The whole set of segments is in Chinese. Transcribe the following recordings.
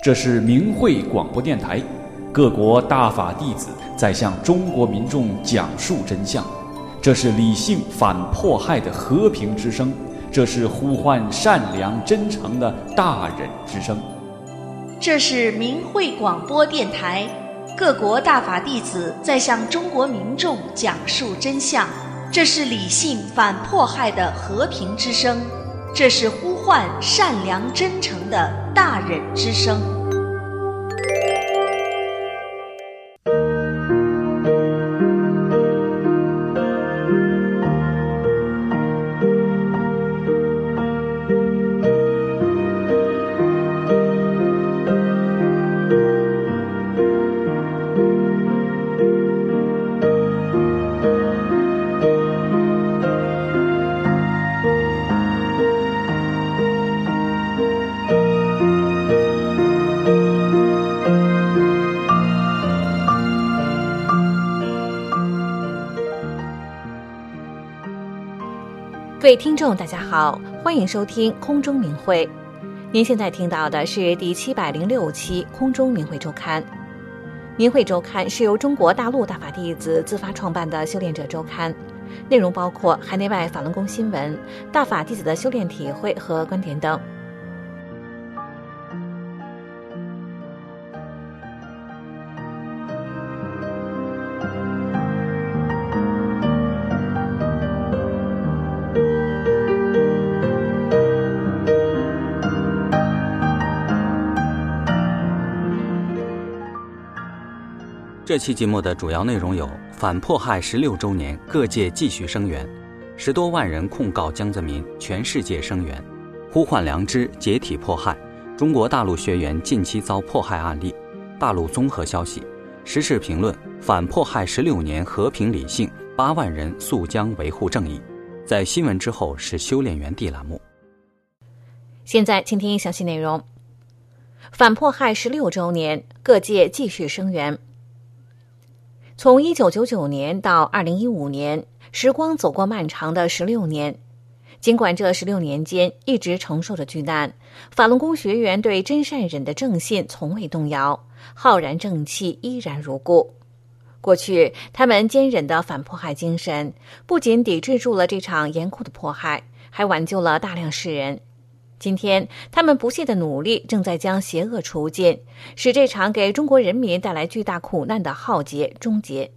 这是明慧广播电台，各国大法弟子在向中国民众讲述真相。这是理性反迫害的和平之声，这是呼唤善良真诚的大忍之声。 这是明慧广播电台，各国大法弟子在向中国民众讲述真相。这是理性反迫害的和平之声，这是呼唤善良真诚的大忍之声。 各位听众大家好，欢迎收听空中明慧。您现在听到的是第706期空中明慧周刊。明慧周刊是由中国大陆大法弟子自发创办的修炼者周刊，内容包括海内外法轮功新闻、大法弟子的修炼体会和观点等。 这期节目的主要内容有：反迫害16周年，各界继续声援；10多万人控告江泽民，全世界声援；呼唤良知，解体迫害；中国大陆学员近期遭迫害案例；大陆综合消息；时事评论；反迫害16年，和平理性，8万人诉江维护正义。在新闻之后是修炼园地栏目。 现在请听详细内容。反迫害16周年，各界继续声援。从1999年到2015年，时光走过漫长的16年。尽管这16年间一直承受着巨难，法轮功学员对真善忍的正信从未动摇，浩然正气依然如故。过去，他们坚忍的反迫害精神，不仅抵制住了这场严酷的迫害，还挽救了大量世人。今天，他们不懈的努力正在将邪恶除尽，使这场给中国人民带来巨大苦难的浩劫终结。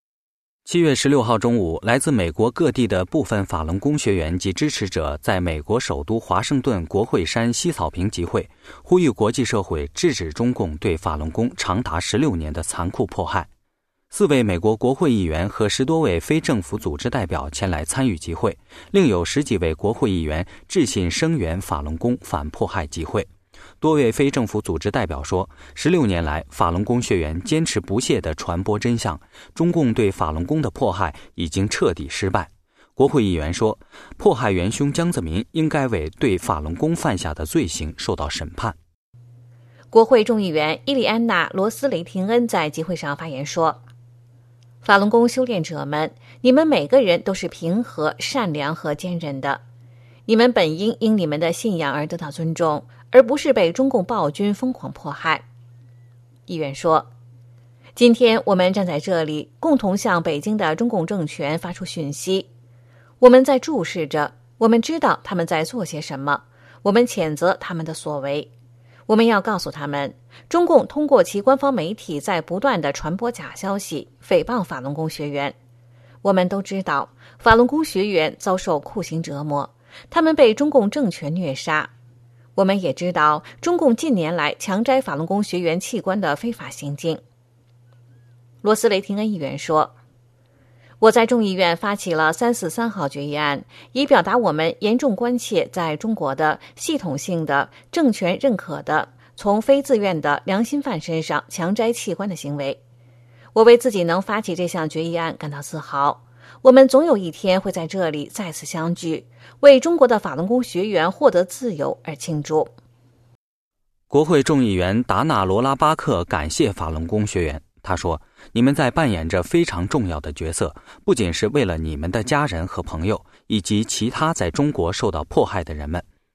7月16号中午，来自美国各地的部分法轮功学员及支持者在美国首都华盛顿国会山西草坪集会，呼吁国际社会制止中共对法轮功长达16年的残酷迫害。4位美国国会议员和10多位非政府组织代表前来参与集会，另有10几位国会议员致信声援法轮功反迫害集会。多位非政府组织代表说，16年来，法轮功学员坚持不懈地传播真相，中共对法轮功的迫害已经彻底失败。国会议员说，迫害元凶江泽民应该为对法轮功犯下的罪行受到审判。 国会众议员伊利安娜·罗斯雷廷恩在集会上发言说，法轮功修炼者们，你们每个人都是平和、善良和坚韧的。你们本应因你们的信仰而得到尊重，而不是被中共暴君疯狂迫害。议员说，今天我们站在这里，共同向北京的中共政权发出讯息。我们在注视着，我们知道他们在做些什么，我们谴责他们的所为。我们要告诉他们，中共通过其官方媒体在不断地传播假消息，诽谤法轮功学员。我们都知道，法轮功学员遭受酷刑折磨，他们被中共政权虐杀。我们也知道，中共近年来强摘法轮功学员器官的非法行径。罗斯雷廷恩议员说，我在众议院发起了343号决议案，以表达我们严重关切在中国的系统性的政权认可的从非自愿的良心犯身上强摘器官的行为。我为自己能发起这项决议案感到自豪。我们总有一天会在这里再次相聚，为中国的法轮功学员获得自由而庆祝。 国会众议员达纳罗拉巴克感谢法轮功学员，他说，你们在扮演着非常重要的角色，不仅是为了你们的家人和朋友，以及其他在中国受到迫害的人们，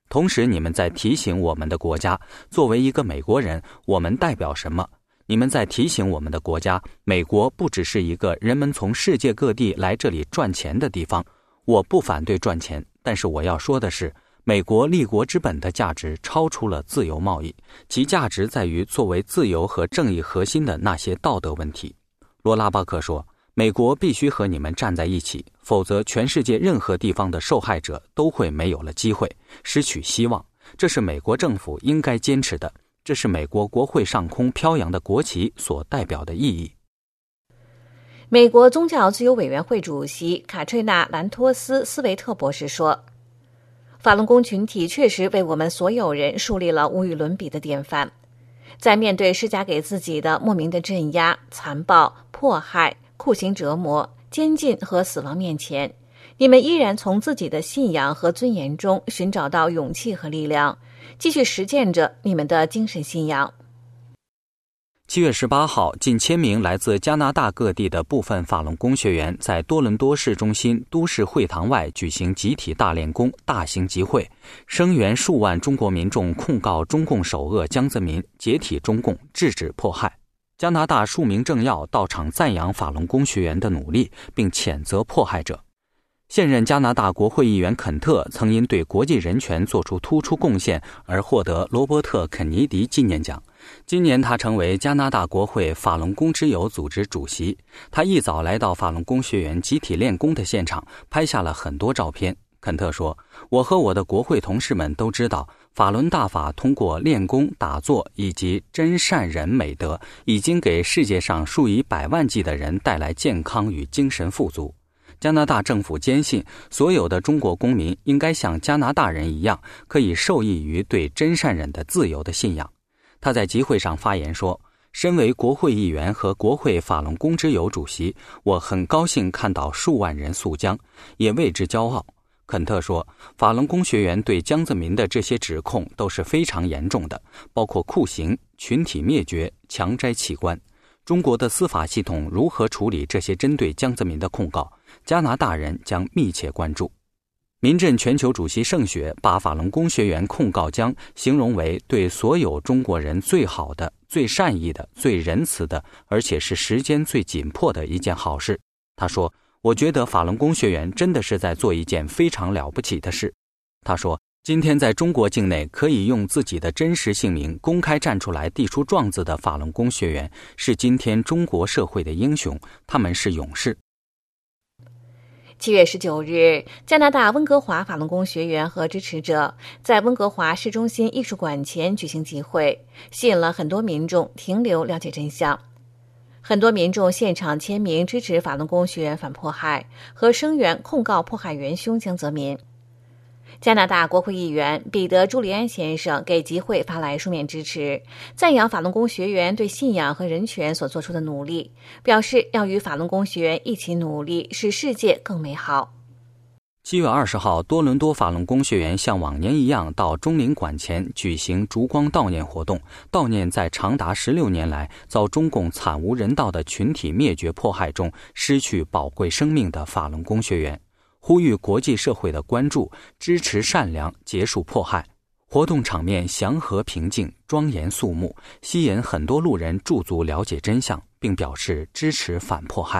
同时你们在提醒我们的国家，作为一个美国人，我们代表什么？你们在提醒我们的国家，美国不只是一个人们从世界各地来这里赚钱的地方。我不反对赚钱，但是我要说的是，美国立国之本的价值超出了自由贸易，其价值在于作为自由和正义核心的那些道德问题。罗拉巴克说，美国必须和你们站在一起，否则全世界任何地方的受害者都会没有了机会，失去希望。这是美国政府应该坚持的，这是美国国会上空飘扬的国旗所代表的意义。 美国宗教自由委员会主席卡翠娜·兰托斯·斯维特博士说，法轮功群体确实为我们所有人树立了无与伦比的典范。在面对施加给自己的莫名的镇压、残暴、迫害、酷刑折磨、监禁和死亡面前，你们依然从自己的信仰和尊严中寻找到勇气和力量，继续实践着你们的精神信仰。 7月18号，近1000名来自加拿大各地的部分法轮功学员在多伦多市中心都市会堂外举行集体大练功大型集会，声援数万中国民众控告中共首恶江泽民，解体中共，制止迫害。加拿大数名政要到场赞扬法轮功学员的努力，并谴责迫害者。现任加拿大国会议员肯特曾因对国际人权做出突出贡献而获得罗伯特·肯尼迪纪念奖。今年他成为加拿大国会法轮功之友组织主席。他一早来到法轮功学员集体练功的现场，拍下了很多照片。肯特说，我和我的国会同事们都知道，法轮大法通过练功、打坐以及真善忍美德，已经给世界上数以百万计的人带来健康与精神富足。加拿大政府坚信，所有的中国公民应该像加拿大人一样，可以受益于对真善忍的自由的信仰。他在集会上发言说，身为国会议员和国会法轮功之友主席，我很高兴看到数万人肃江，也为之骄傲。肯特说，法轮功学员对江泽民的这些指控都是非常严重的，包括酷刑、群体灭绝、强摘器官。中国的司法系统如何处理这些针对江泽民的控告，加拿大人将密切关注。民阵全球主席盛雪把法轮功学员控告江形容为对所有中国人最好的、最善意的、最仁慈的，而且是时间最紧迫的一件好事。他说，我觉得法轮功学员真的是在做一件非常了不起的事。他说，今天在中国境内可以用自己的真实姓名公开站出来递出状子的法轮功学员，是今天中国社会的英雄，他们是勇士。 7月19日，加拿大温哥华法轮功学员和支持者在温哥华市中心艺术馆前举行集会，吸引了很多民众停留了解真相。很多民众现场签名支持法轮功学员反迫害和声援控告迫害元凶江泽民。加拿大国会议员彼得·朱利安先生给集会发来书面支持，赞扬法轮功学员对信仰和人权所做出的努力，表示要与法轮功学员一起努力，使世界更美好。 7月20号，多伦多法轮功学员像往年一样到中领馆前举行烛光悼念活动，悼念在长达16年来遭中共惨无人道的群体灭绝迫害中失去宝贵生命的法轮功学员，呼吁国际社会的关注，支持善良，结束迫害。活动场面祥和平静，庄严肃穆，吸引很多路人驻足了解真相，并表示支持反迫害。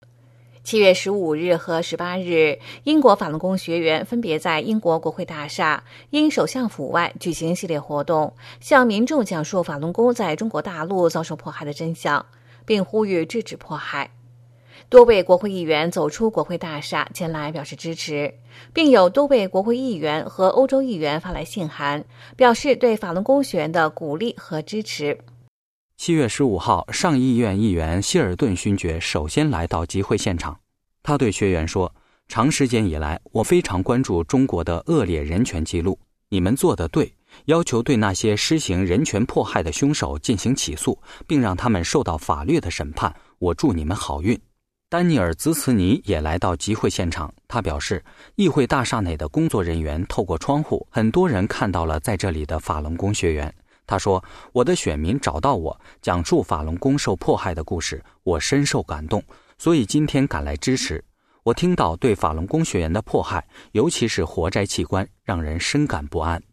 7月15日和18日，英国法轮功学员分别在英国国会大厦、英首相府外举行系列活动，向民众讲述法轮功在中国大陆遭受迫害的真相，并呼吁制止迫害。多位国会议员走出国会大厦前来表示支持，并有多位国会议员和欧洲议员发来信函，表示对法轮功学员的鼓励和支持。 7月15号，上议院议员希尔顿勋爵首先来到集会现场。他对学员说，长时间以来，我非常关注中国的恶劣人权记录，你们做得对，要求对那些施行人权迫害的凶手进行起诉，并让他们受到法律的审判，我祝你们好运。丹尼尔·兹茨尼也来到集会现场，他表示，议会大厦内的工作人员透过窗户，很多人看到了在这里的法轮功学员。他说，我的选民找到我，讲述法轮功受迫害的故事，我深受感动，所以今天赶来支持。我听到对法轮功学员的迫害，尤其是活摘器官，让人深感不安。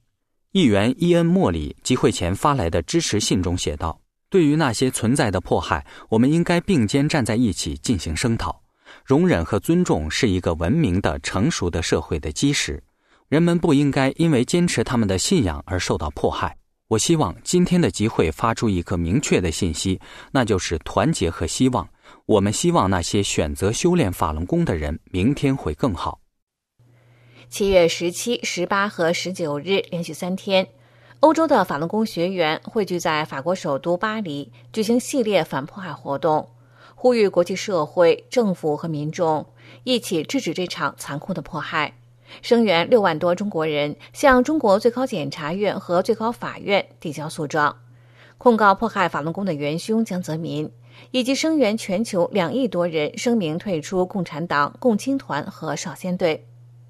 议员伊恩·莫里集会前发来的支持信中写道，对于那些存在的迫害，我们应该并肩站在一起进行声讨。容忍和尊重是一个文明的、成熟的社会的基石。人们不应该因为坚持他们的信仰而受到迫害。我希望今天的集会发出一个明确的信息，那就是团结和希望。我们希望那些选择修炼法轮功的人明天会更好。 7月17、18和19日连续3天，欧洲的法轮功学员汇聚在法国首都巴黎，举行系列反迫害活动，呼吁国际社会、政府和民众一起制止这场残酷的迫害。声援6万多中国人向中国最高检察院和最高法院递交诉状，控告迫害法轮功的元凶江泽民，以及声援全球2亿多人声明退出共产党、共青团和少先队。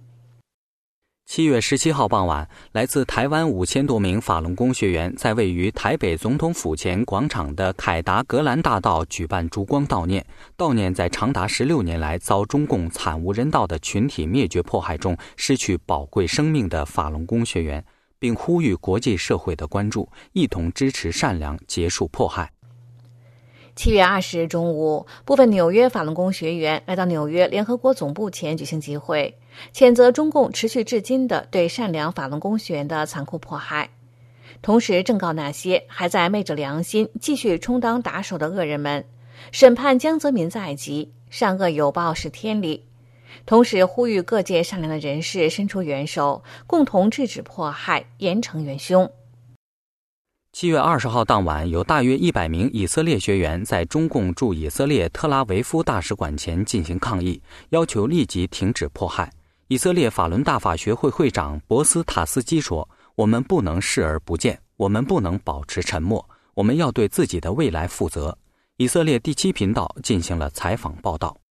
7月17号傍晚，来自台湾5000多名法轮功学员在位于台北总统府前广场的凯达格兰大道举办烛光悼念在长达16年来遭中共惨无人道的群体灭绝迫害中失去宝贵生命的法轮功学员，并呼吁国际社会的关注，一同支持善良，结束迫害。 7月20日中午，部分纽约法轮功学员来到纽约联合国总部前举行集会，谴责中共持续至今的对善良法轮功学员的残酷迫害，同时正告那些还在昧着良心继续充当打手的恶人们，审判江泽民在即，善恶有报是天理。同时呼吁各界善良的人士伸出援手，共同制止迫害，严惩元凶。 7月20号当晚，有大约100名以色列学员在中共驻以色列特拉维夫大使馆前进行抗议，要求立即停止迫害。以色列法轮大法学会会长博斯塔斯基说，我们不能视而不见，我们不能保持沉默，我们要对自己的未来负责。以色列第7频道进行了采访报道。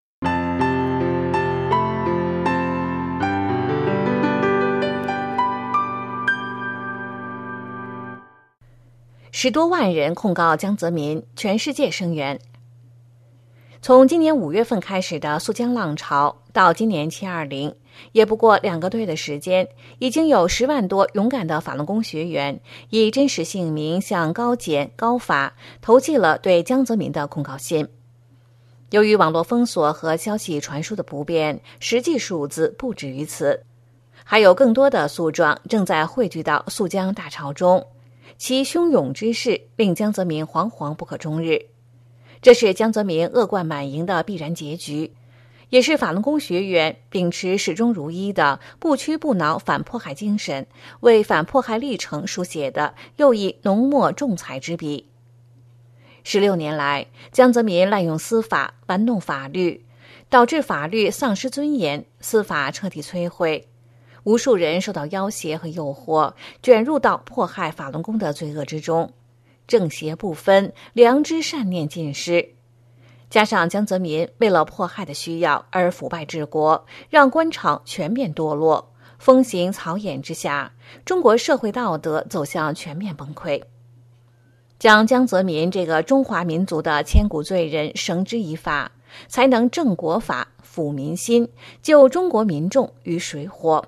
10多万人控告江泽民，全世界声援。从今年5月份开始的肃江浪潮，到今年720，也不过2个多月的时间，已经有10万多勇敢的法轮功学员以真实姓名向高检、高法投寄了对江泽民的控告信。由于网络封锁和消息传输的不便，实际数字不止于此，还有更多的诉状正在汇聚到肃江大潮中。其汹涌之势令江泽民惶惶不可终日，这是江泽民恶贯满盈的必然结局，也是法轮功学员秉持始终如一的不屈不挠反迫害精神，为反迫害历程书写的又一浓墨重彩之笔。16年来，江泽民滥用司法，玩弄法律，导致法律丧失尊严，司法彻底摧毁。无数人受到要挟和诱惑，卷入到迫害法轮功的罪恶之中，正邪不分，良知善念尽失。加上江泽民为了迫害的需要而腐败治国，让官场全面堕落，风行草偃之下，中国社会道德走向全面崩溃。将江泽民这个中华民族的千古罪人绳之以法，才能正国法、抚民心，救中国民众于水火。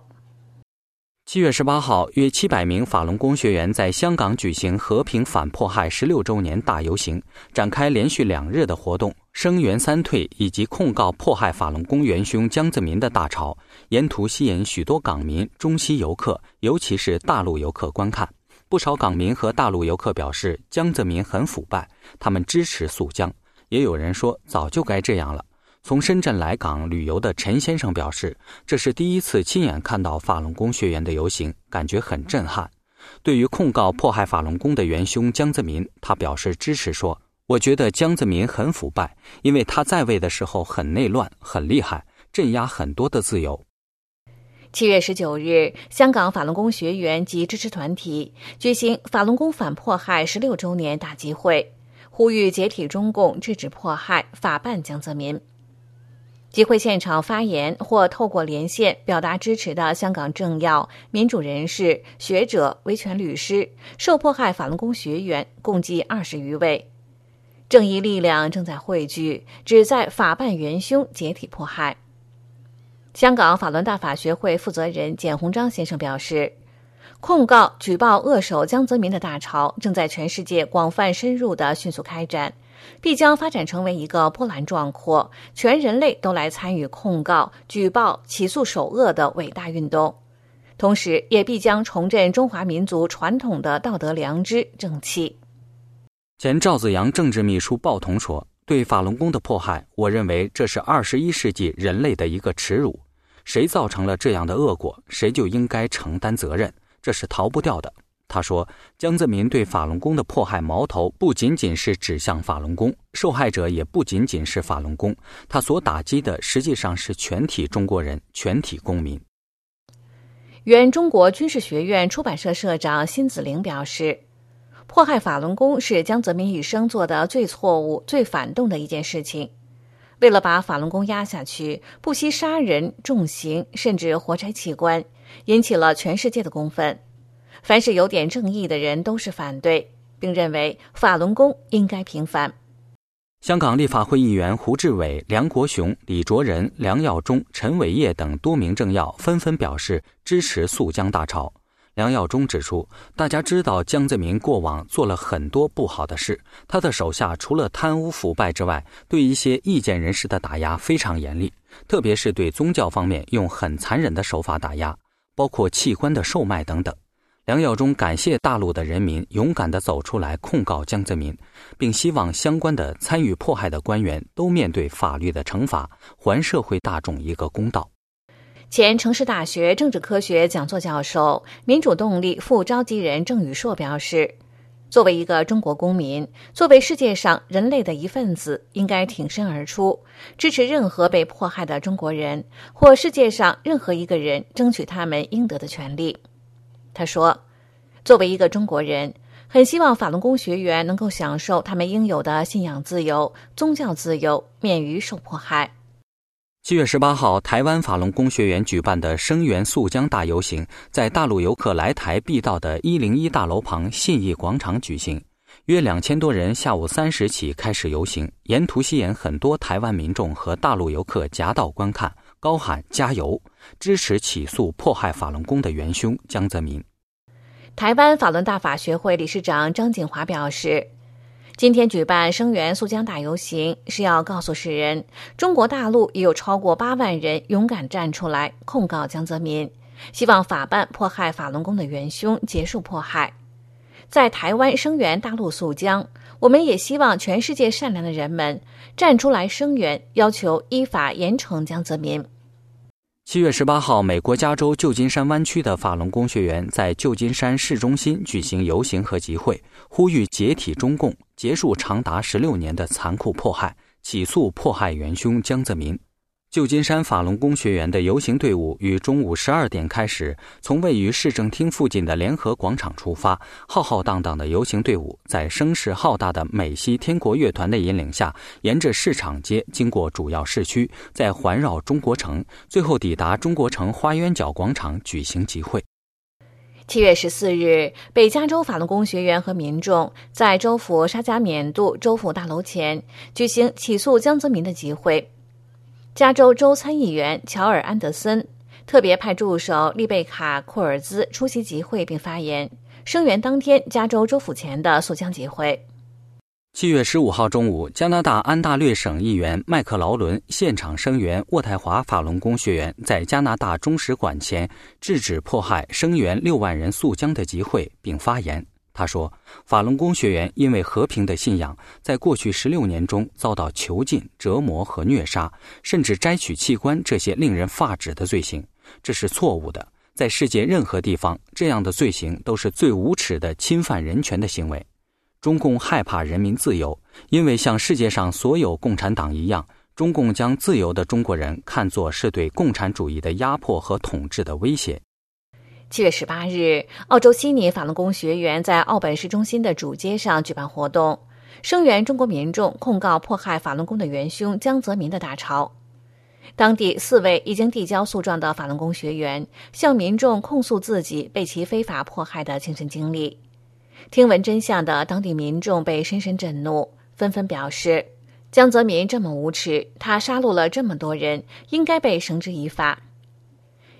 7月18号，约700名法轮功学员在香港举行和平反迫害16周年大游行，展开连续2日的活动，声援三退以及控告迫害法轮功元凶江泽民的大潮，沿途吸引许多港民、中西游客，尤其是大陆游客观看。不少港民和大陆游客表示，江泽民很腐败，他们支持肃江。也有人说，早就该这样了。从深圳来港旅游的陈先生表示，这是第一次亲眼看到法轮功学员的游行，感觉很震撼。对于控告迫害法轮功的元凶江泽民，他表示支持说，我觉得江泽民很腐败，因为他在位的时候很内乱，很厉害，镇压很多的自由。 7月19日，香港法轮功学员及支持团体举行法轮功反迫害16周年大集会，呼吁解体中共，制止迫害，法办江泽民。集会现场发言或透过连线表达支持的香港政要、民主人士、学者、维权律师、受迫害法轮功学员共计20余位。正义力量正在汇聚，旨在法办元凶，解体迫害。香港法轮大法学会负责人简鸿章先生表示， 控告、举报扼守江泽民的大潮正在全世界广泛深入地迅速开展，必将发展成为一个波澜壮阔、全人类都来参与控告、举报、起诉首恶的伟大运动，同时也必将重振中华民族传统的道德良知、正气。 前赵紫阳政治秘书鲍同说，对法轮功的迫害，我认为这是21世纪人类的一个耻辱，谁造成了这样的恶果，谁就应该承担责任，这是逃不掉的。他说，江泽民对法轮功的迫害矛头不仅仅是指向法轮功，受害者也不仅仅是法轮功，他所打击的实际上是全体中国人、全体公民。 原中国军事学院出版社社长辛子玲表示，迫害法轮功是江泽民一生做的最错误、最反动的一件事情。为了把法轮功压下去，不惜杀人、重刑，甚至活摘器官，引起了全世界的公愤。凡是有点正义的人都是反对，并认为法轮功应该平反。 香港立法会议员胡志伟、梁国雄、李卓人、梁耀忠、陈伟业等多名政要纷纷表示支持肃江大潮。梁耀忠指出，大家知道江泽民过往做了很多不好的事，他的手下除了贪污腐败之外，对一些意见人士的打压非常严厉，特别是对宗教方面用很残忍的手法打压，包括器官的售卖等等。梁耀忠感谢大陆的人民勇敢地走出来控告江泽民，并希望相关的参与迫害的官员都面对法律的惩罚，还社会大众一个公道。 前城市大学政治科学讲座教授、民主动力副召集人郑宇硕表示，作为一个中国公民，作为世界上人类的一份子，应该挺身而出，支持任何被迫害的中国人或世界上任何一个人争取他们应得的权利。他说，作为一个中国人，很希望法轮功学员能够享受他们应有的信仰自由、宗教自由，免于受迫害。 7月18号，台湾法轮功学员举办的声援肃江大游行，在大陆游客来台必到的101大楼旁信义广场举行。约2000多人下午3时起开始游行，沿途吸引很多台湾民众和大陆游客夹道观看，高喊加油，支持起诉迫害法轮功的元凶江泽民。 台湾法轮大法学会理事长张景华表示，今天举办声援肃江大游行，是要告诉世人，中国大陆也有超过8万人勇敢站出来控告江泽民，希望法办迫害法轮功的元凶，结束迫害。在台湾声援大陆肃江，我们也希望全世界善良的人们站出来声援，要求依法严惩江泽民。 7月18号，美国加州旧金山湾区的法轮功学员在旧金山市中心举行游行和集会，呼吁解体中共，结束长达16年的残酷迫害，起诉迫害元凶江泽民。旧金山法轮功学员的游行队伍于中午12点开始，从位于市政厅附近的联合广场出发，浩浩荡荡的游行队伍在声势浩大的美西天国乐团的引领下，沿着市场街经过主要市区，再环绕中国城，最后抵达中国城花园角广场举行集会。 7月14日，北加州法轮功学员和民众在州府沙加缅度州府大楼前举行起诉江泽民的集会。加州州参议员乔尔·安德森、特别派助手丽贝卡·库尔兹出席集会并发言，声援当天加州州府前的肃江集会。 7月15号中午，加拿大安大略省议员麦克劳伦现场声援渥太华法轮功学员在加拿大中使馆前制止迫害声援6万人肃江的集会并发言。他说，法轮功学员因为和平的信仰，在过去16年中遭到囚禁、折磨和虐杀，甚至摘取器官这些令人发指的罪行，这是错误的。在世界任何地方，这样的罪行都是最无耻的侵犯人权的行为。中共害怕人民自由，因为像世界上所有共产党一样，中共将自由的中国人看作是对共产主义的压迫和统治的威胁。 7月18日，澳洲悉尼法轮功学员在澳本市中心的主街上举办活动，声援中国民众控告迫害法轮功的元凶江泽民的大潮。当地4位已经递交诉状的法轮功学员向民众控诉自己被其非法迫害的亲身经历。听闻真相的当地民众被深深震怒，纷纷表示，江泽民这么无耻，他杀戮了这么多人，应该被绳之以法。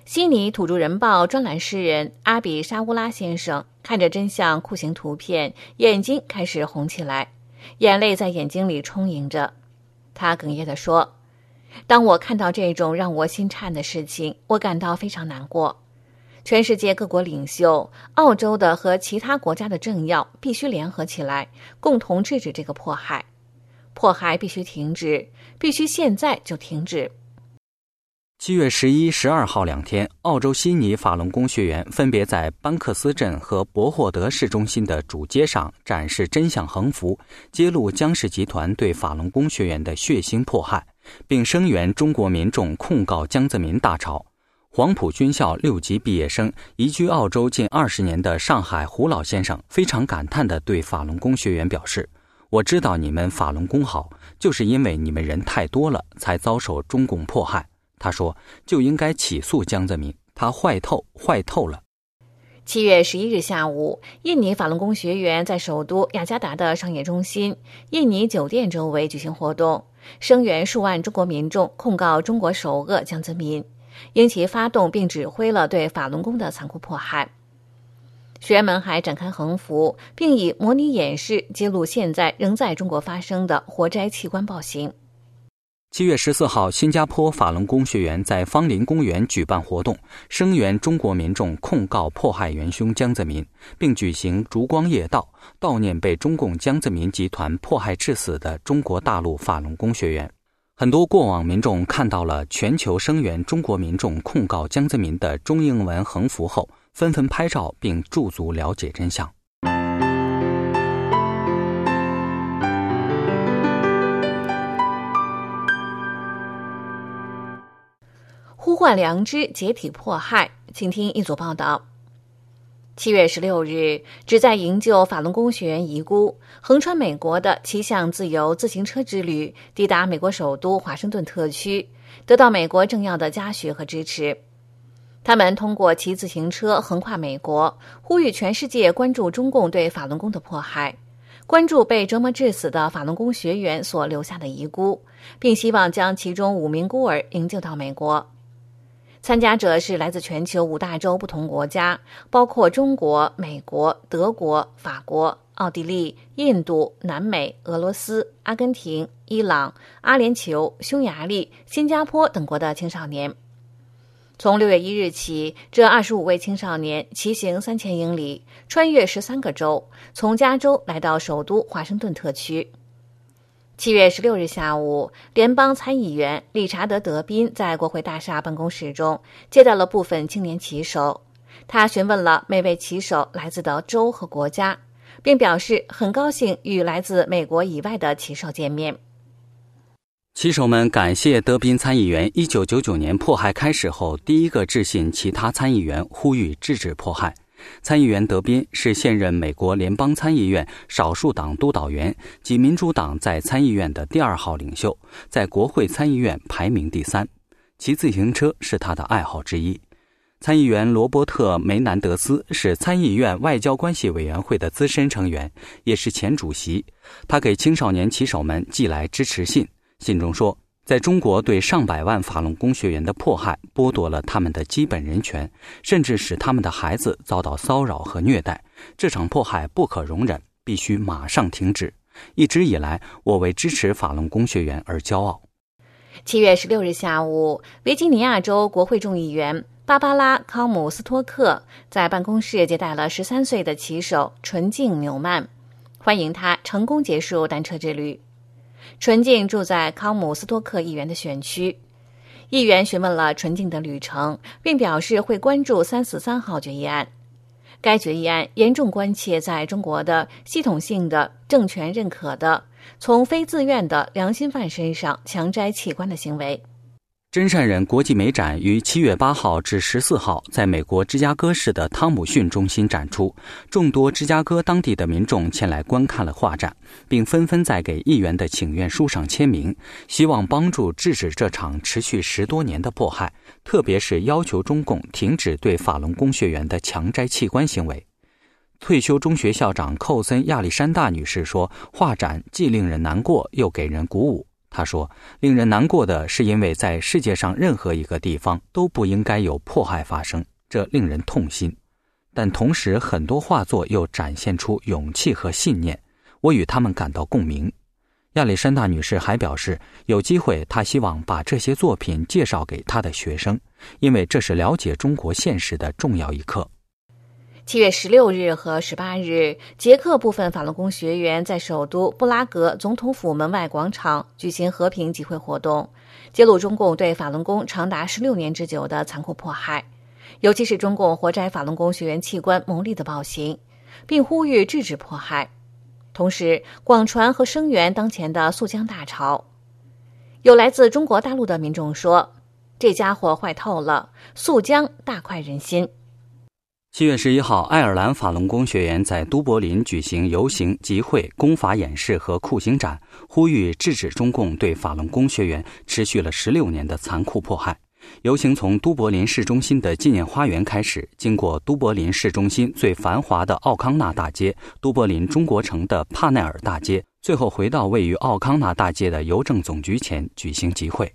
悉尼土著人报专栏诗人阿比沙乌拉先生看着真相酷刑图片，眼睛开始红起来，眼泪在眼睛里充盈着。他哽咽地说，当我看到这种让我心颤的事情，我感到非常难过。全世界各国领袖、澳洲的和其他国家的政要必须联合起来，共同制止这个迫害。迫害必须停止，必须现在就停止。 7月11、12号2天，澳洲悉尼法轮功学员分别在班克斯镇和博霍德市中心的主街上展示真相横幅，揭露江氏集团对法轮功学员的血腥迫害，并声援中国民众控告江泽民大潮。黄埔军校6级毕业生、移居澳洲近20年的上海胡老先生非常感叹地对法轮功学员表示，我知道你们法轮功好，就是因为你们人太多了，才遭受中共迫害。他说，就应该起诉江泽民，他坏透了。 7月11日下午，印尼法轮功学员在首都雅加达的商业中心、印尼酒店周围举行活动，声援数万中国民众控告中国首恶江泽民，因其发动并指挥了对法轮功的残酷迫害。学员们还展开横幅，并以模拟演示揭露现在仍在中国发生的活摘器官暴行。 7月14号，新加坡法轮功学员在芳林公园举办活动，声援中国民众控告迫害元凶江泽民，并举行烛光夜悼，悼念被中共江泽民集团迫害致死的中国大陆法轮功学员。很多过往民众看到了全球声援中国民众控告江泽民的中英文横幅后，纷纷拍照并驻足了解真相。 呼唤良知，解体迫害，请听一组报道。7月16日，旨在营救法轮功学员遗孤，横穿美国的7项自由自行车之旅抵达美国首都华盛顿特区，得到美国政要的嘉许和支持。他们通过骑自行车横跨美国，呼吁全世界关注中共对法轮功的迫害，关注被折磨致死的法轮功学员所留下的遗孤，并希望将其中5名孤儿营救到美国。参加者是来自全球5大洲不同国家，包括中国、美国、德国、法国、奥地利、印度、南美、俄罗斯、阿根廷、伊朗、阿联酋、匈牙利、新加坡等国的青少年。从6月1日起，这25位青少年骑行3000英里，穿越13个州，从加州来到首都华盛顿特区。7月16日下午，联邦参议员理查德·德宾在国会大厦办公室中接待了部分青年骑手。他询问了每位骑手来自的州和国家，并表示很高兴与来自美国以外的骑手见面。 骑手们感谢德宾参议员1999年迫害开始后第一个致信其他参议员，呼吁制止迫害。参议员德宾是现任美国联邦参议院少数党督导员及民主党在参议院的第2号领袖，在国会参议院排名第3。骑自行车是他的爱好之一。参议员罗伯特·梅南德斯是参议院外交关系委员会的资深成员，也是前主席。他给青少年骑手们寄来支持信，信中说，在中国对上百万法轮功学员的迫害剥夺了他们的基本人权，甚至使他们的孩子遭到骚扰和虐待。这场迫害不可容忍，必须马上停止。一直以来，我为支持法轮功学员而骄傲。 7月16日下午，维吉尼亚州国会众议员芭芭拉·康姆斯托克在办公室接待了13岁的骑手纯净·纽曼，欢迎他成功结束单车之旅。纯净住在康姆斯托克议员的选区，议员询问了纯净的旅程，并表示会关注343号决议案。该决议案严重关切在中国的系统性的政权认可的从非自愿的良心犯身上强摘器官的行为。 真善忍国际美展于7月8号至14号在美国芝加哥市的汤姆逊中心展出，众多芝加哥当地的民众前来观看了画展，并纷纷在给议员的请愿书上签名，希望帮助制止这场持续10多年的迫害，特别是要求中共停止对法轮功学员的强摘器官行为。退休中学校长寇森亚历山大女士说，画展既令人难过又给人鼓舞。 他说，令人难过的是因为在世界上任何一个地方都不应该有迫害发生，这令人痛心。但同时很多画作又展现出勇气和信念，我与他们感到共鸣。亚历山大女士还表示，有机会她希望把这些作品介绍给她的学生，因为这是了解中国现实的重要一课。 7月16日和18日，捷克部分法轮功学员在首都布拉格总统府门外广场举行和平集会活动，揭露中共对法轮功长达16年之久的残酷迫害，尤其是中共活摘法轮功学员器官牟利的暴行，并呼吁制止迫害。同时广传和声援当前的肃江大潮。有来自中国大陆的民众说，这家伙坏透了，肃江大快人心。 7月11号，爱尔兰法轮功学员在都柏林举行游行、集会、功法演示和酷刑展，呼吁制止中共对法轮功学员持续了16年的残酷迫害。游行从都柏林市中心的纪念花园开始，经过都柏林市中心最繁华的奥康纳大街、都柏林中国城的帕奈尔大街，最后回到位于奥康纳大街的邮政总局前举行集会。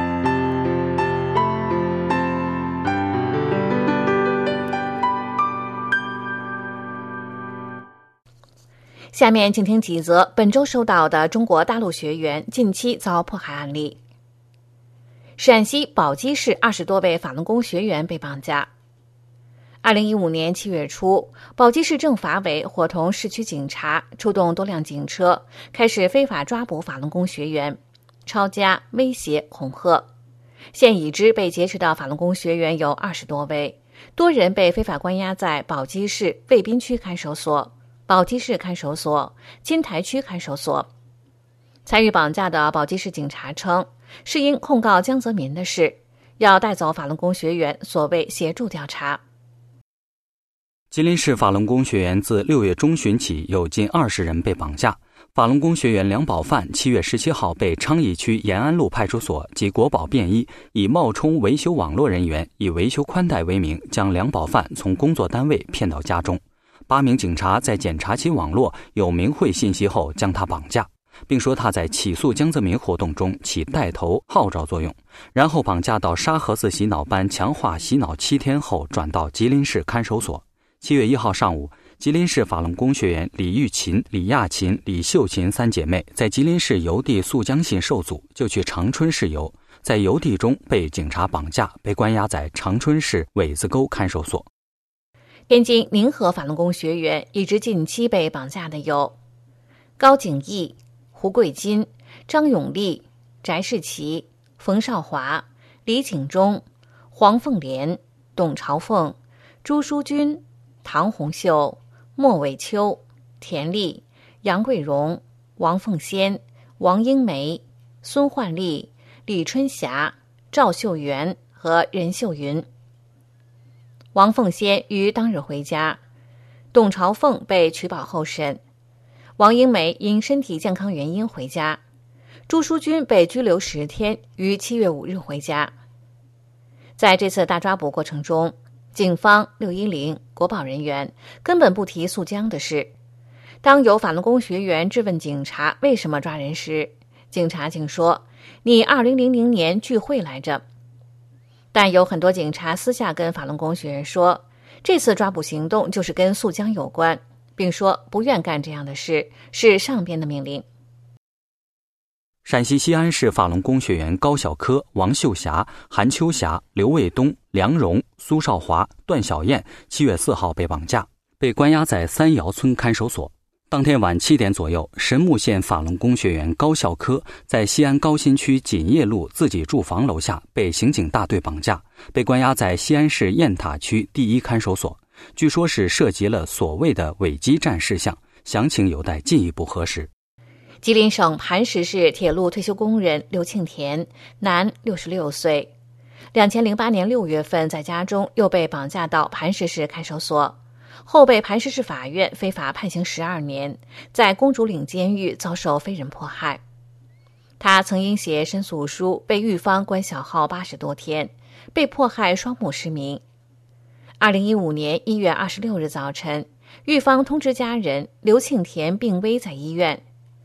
下面请听几则本周收到的中国大陆学员近期遭迫害案例。陕西宝鸡市20多位法轮功学员被绑架。2015年7月初，宝鸡市政法委伙同市区警察出动多辆警车，开始非法抓捕法轮功学员，抄家、威胁、恐吓。现已知被劫持的法轮功学员有20多位，多人被非法关押在宝鸡市渭滨区看守所、宝鸡市看守所、金台区看守所。参与绑架的宝鸡市警察称，是因控告江泽民的事，要带走法轮功学员，所谓协助调查。 吉林市法轮功学员自6月中旬起有近20人被绑架。法轮功学员梁宝范7月17号被昌邑区延安路派出所及国保便衣以冒充维修网络人员，以维修宽带为名，将梁宝范从工作单位骗到家中。8名警察在检查其网络有明汇信息后将他绑架，并说他在起诉江泽民活动中起带头号召作用，然后绑架到沙河寺洗脑班强化洗脑7天后转到吉林市看守所。7月1号上午，吉林市法轮功学员李玉琴、李亚琴、李秀琴3姐妹在吉林市邮递肃江信受阻，就去长春市邮，在邮递中被警察绑架，被关押在长春市苇子沟看守所。 天津宁河法轮功学员一直近期被绑架的有高景义、胡桂金、张永利、翟世奇、冯少华、李景忠、黄凤莲、董朝凤、朱淑君、唐红秀、莫伟秋、田丽、杨桂荣、王凤仙、王英梅、孙焕丽、李春霞、赵秀元和任秀云。王凤仙于当日回家，董朝凤被取保候审，王英梅因身体健康原因回家，朱淑君被拘留10天，于7月5日回家。在这次大抓捕过程中，警方、610、国保人员根本不提肃江的事。当有法轮功学员质问警察为什么抓人时，警察竟说：“你2000年聚会来着。”但有很多警察私下跟法轮功学员说，这次抓捕行动就是跟肃江有关，并说不愿干这样的事，是上边的命令。 陕西西安市法轮功学员高小柯、王秀霞、韩秋霞、刘卫东、梁荣、苏少华、段小燕7月4号被绑架，被关押在三窑村看守所。当天晚7点左右，神木县法轮功学员高孝科在西安高新区锦业路自己住房楼下被刑警大队绑架，被关押在西安市雁塔区第1看守所，据说是涉及了所谓的伪基站事项，详情有待进一步核实。 吉林省磐石市铁路退休工人刘庆田，男，66岁，2008年6月份在家中又被绑架到磐石市看守所，后被磐石市法院非法判刑12年，在公主岭监狱遭受非人迫害。他曾因写申诉书被狱方关小号80多天，被迫害双目失明。2015年1月26日早晨，狱方通知家人刘庆田病危在医院。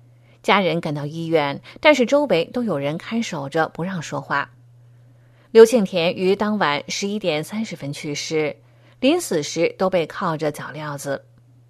家人赶到医院，但是周围都有人看守着，不让说话。刘庆田于当晚11点30分去世，临死时都被铐着脚镣子。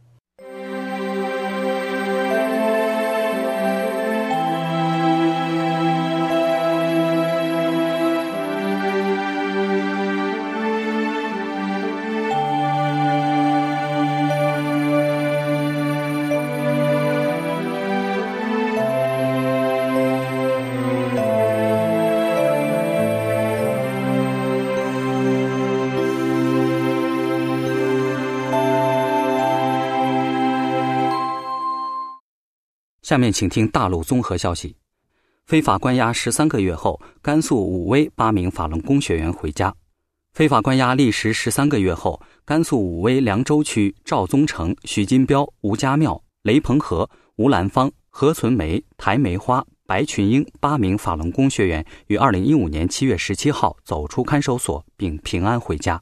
下面请听大陆综合消息。非法关押13个月后，甘肃武威8名法轮功学员回家。非法关押历时13个月后，甘肃武威凉州区赵宗成、徐金彪、吴家庙、雷鹏和、吴兰芳、何存梅、台梅花、白群英8名法轮功学员于2015年7月17号走出看守所并平安回家。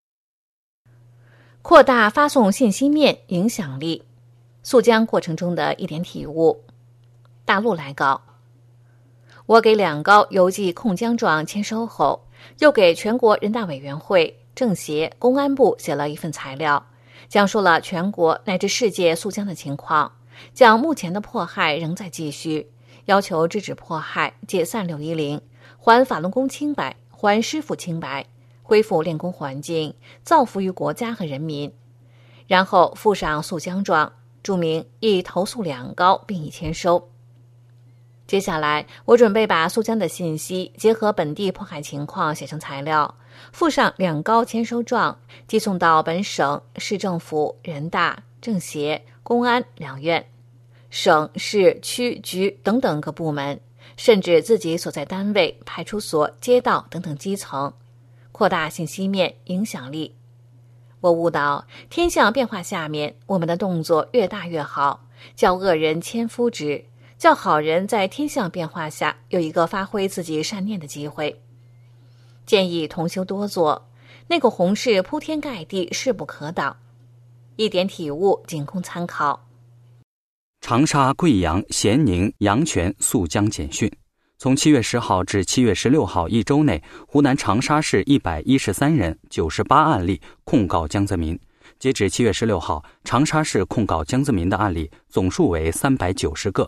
扩大发送信息面影响力，肃江过程中的一点体悟。大陆来稿，我给2高邮寄控江状签收后，又给全国人大委员会、政协、公安部写了一份材料，讲述了全国乃至世界肃江的情况，讲目前的迫害仍在继续，要求制止迫害，解散610，还法轮功清白，还师父清白，恢复练功环境，造福于国家和人民。然后附上肃江状，注明已投诉2高并已签收。接下来我准备把肃江的信息结合本地迫害情况写成材料，附上2高签收状，寄送到本省、市政府、人大、政协、公安2院、省、市、区、局等等各部门，甚至自己所在单位、派出所、街道等等基层，扩大信息面影响力。我悟到，天象变化下面，我们的动作越大越好，叫恶人千夫指，叫好人在天象变化下有一个发挥自己善念的机会。建议同修多做，那个红事铺天盖地，势不可挡。一点体悟，仅供参考。 长沙、贵阳、咸宁、阳泉肃江简讯。从7月10号至7月16号一周内，湖南长沙市113人98案例控告江泽民。截止7月16号，长沙市控告江泽民的案例总数为390个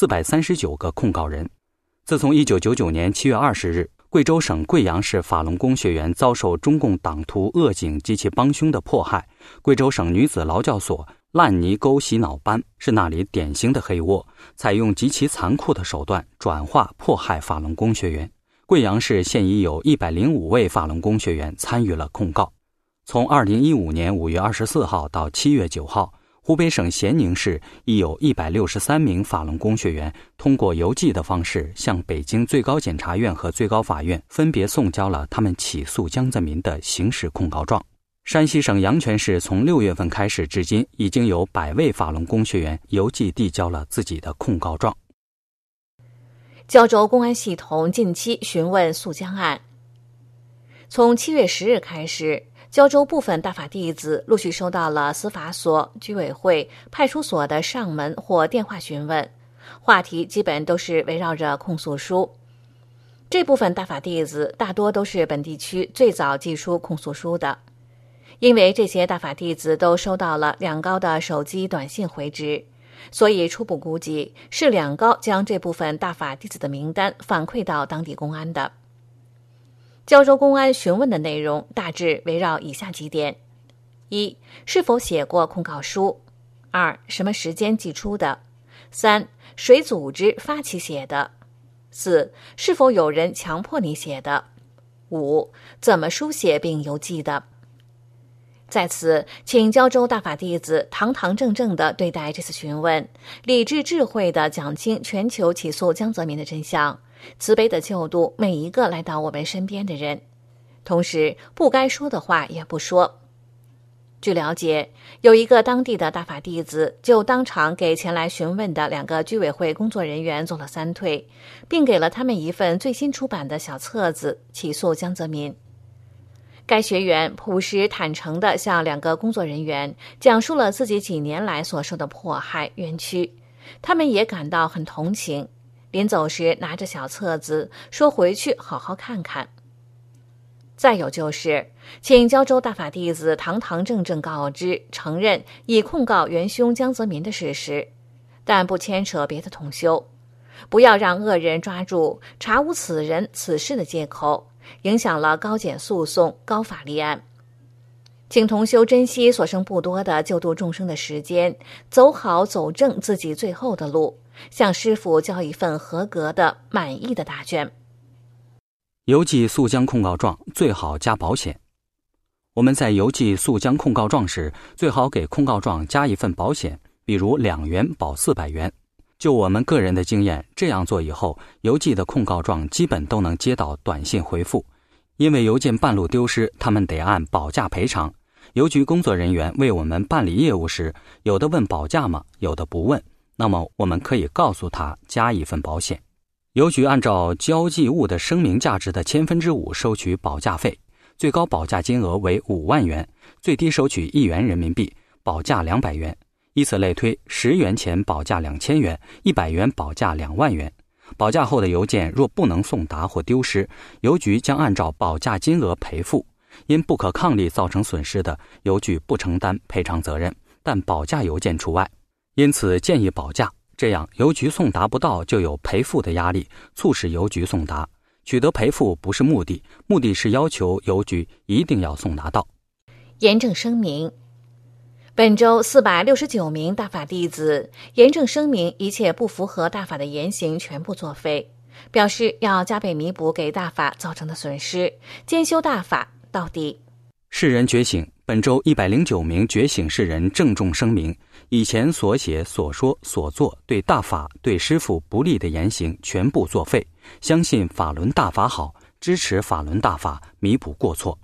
，439个控告人。自从1999年7月20日，贵州省贵阳市法轮功学员遭受中共党徒恶警及其帮凶的迫害，贵州省女子劳教所烂泥沟洗脑班是那里典型的黑窝，采用极其残酷的手段转化迫害法轮功学员。贵阳市现已有105位法轮功学员参与了控告。从2015年5月24号到7月9号，湖北省咸宁市亦有163名法轮功学员通过邮寄的方式向北京最高检察院和最高法院分别送交了他们起诉江泽民的刑事控告状。山西省阳泉市从6月份开始至今，已经有100位法轮功学员邮寄递交了自己的控告状。 胶州公安系统近期询问肃江案。从7月10日开始，胶州部分大法弟子陆续收到了司法所、居委会、派出所的上门或电话询问，话题基本都是围绕着控诉书。这部分大法弟子大多都是本地区最早寄出控诉书的。因为这些大法弟子都收到了2高的手机短信回执，所以初步估计是2高将这部分大法弟子的名单反馈到当地公安的。胶州公安询问的内容大致围绕以下几点： 1. 是否写过控告书； 2. 什么时间寄出的； 3. 谁组织发起写的； 4. 是否有人强迫你写的； 5. 怎么书写并邮寄的。在此，请胶州大法弟子堂堂正正地对待这次询问，理智智慧地讲清全球起诉江泽民的真相，慈悲地救度每一个来到我们身边的人，同时不该说的话也不说。据了解，有一个当地的大法弟子就当场给前来询问的2个居委会工作人员做了3退，并给了他们一份最新出版的小册子起诉江泽民。该学员朴实坦诚地向2个工作人员讲述了自己几年来所受的迫害冤屈， 他们也感到很同情，临走时拿着小册子说回去好好看看。再有就是请胶州大法弟子堂堂正正告知承认已控告元凶江泽民的事实，但不牵扯别的同修，不要让恶人抓住查无此人此事的借口，影响了高检诉讼高法立案。请同修珍惜所剩不多的救度众生的时间，走好走正自己最后的路，向师父交一份合格的满意的答卷。 邮寄诉将控告状最好加保险。我们在邮寄诉将控告状时，最好给控告状加一份保险，比如2元保400元。就我们个人的经验，这样做以后，邮寄的控告状基本都能接到短信回复。因为邮件半路丢失，他们得按保价赔偿。邮局工作人员为我们办理业务时，有的问保价吗？有的不问，那么我们可以告诉他加一份保险。邮局按照交寄物的声明价值的5%收取保价费，最高保价金额为5万元，最低收取1元人民币，保价200元。以此类推，10元钱保价2000元，100元保价2万元。保价后的邮件若不能送达或丢失，邮局将按照保价金额赔付。因不可抗力造成损失的，邮局不承担赔偿责任，但保价邮件除外。因此建议保价，这样邮局送达不到就有赔付的压力，促使邮局送达。取得赔付不是目的，目的是要求邮局一定要送达到。 严正声明，本周469名大法弟子严正声明一切不符合大法的言行全部作废，表示要加倍弥补给大法造成的损失，兼修大法到底。 世人觉醒，本周109名觉醒世人郑重声明，以前所写所说所做对大法对师父不利的言行全部作废，相信法轮大法好，支持法轮大法，弥补过错。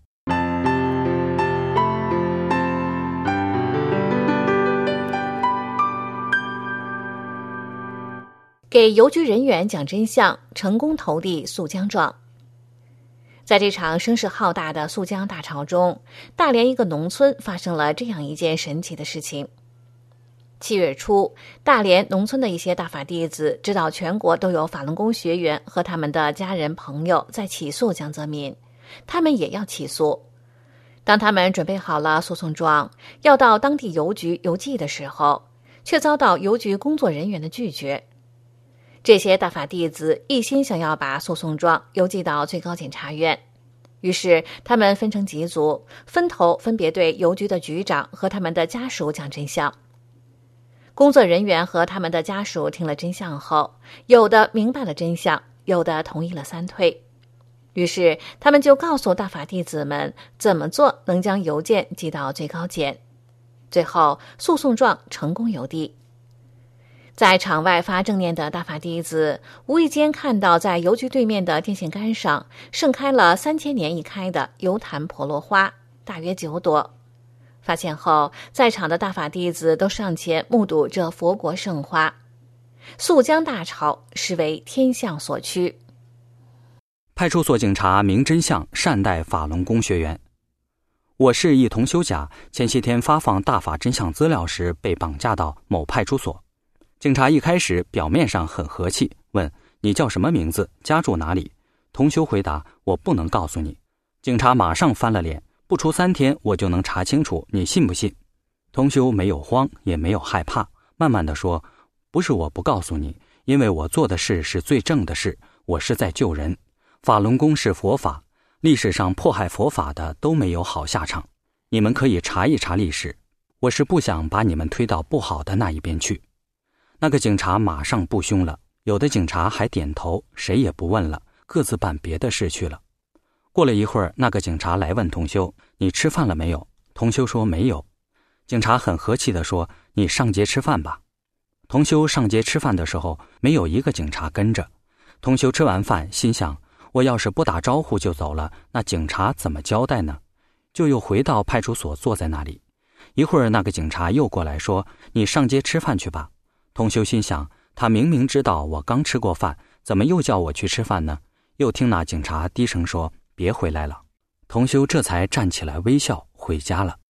给邮局人员讲真相，成功投递诉将状。在这场声势浩大的诉将大潮中，大连一个农村发生了这样一件神奇的事情。7月初，大连农村的一些大法弟子知道全国都有法轮功学员和他们的家人朋友在起诉江泽民，他们也要起诉。当他们准备好了诉讼状，要到当地邮局邮寄的时候，却遭到邮局工作人员的拒绝。这些大法弟子一心想要把诉讼状邮寄到最高检察院，于是他们分成几组，分头分别对邮局的局长和他们的家属讲真相。工作人员和他们的家属听了真相后，有的明白了真相，有的同意了3退。于是他们就告诉大法弟子们怎么做能将邮件寄到最高检。最后诉讼状成功邮递。在场外发正念的大法弟子无意间看到在邮局对面的电线杆上盛开了3000年一开的油檀婆罗花，大约9朵。发现后，在场的大法弟子都上前目睹这佛国圣花。诉将大潮实为天象所趋。 派出所警察明真相，善待法轮功学员。我是一同修甲，前些天发放大法真相资料时被绑架到某派出所。警察一开始表面上很和气，问你叫什么名字，家住哪里？同修回答我不能告诉你。警察马上翻了脸，不出3天我就能查清楚，你信不信？同修没有慌也没有害怕，慢慢地说，不是我不告诉你，因为我做的事是最正的事，我是在救人。法轮功是佛法，历史上迫害佛法的都没有好下场，你们可以查一查历史，我是不想把你们推到不好的那一边去。那个警察马上不凶了，有的警察还点头，谁也不问了，各自办别的事去了。过了一会儿，那个警察来问同修，你吃饭了没有？同修说没有。警察很和气地说，你上街吃饭吧。同修上街吃饭的时候，没有一个警察跟着。同修吃完饭心想，我要是不打招呼就走了，那警察怎么交代呢？就又回到派出所坐在那里。一会儿那个警察又过来说，你上街吃饭去吧。同修心想，他明明知道我刚吃过饭，怎么又叫我去吃饭呢？又听那警察低声说，别回来了。同修这才站起来微笑回家了。